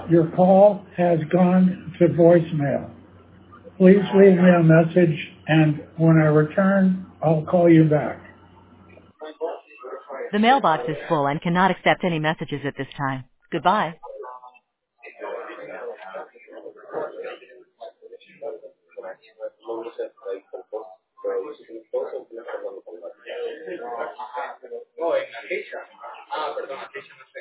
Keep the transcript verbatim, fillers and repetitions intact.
Your call has gone to voicemail. Please leave me a message, and when I return, I'll call you back. The mailbox is full and cannot accept any messages at this time. Goodbye. Oh, en la fecha. Ah, perdón, la fecha no sé.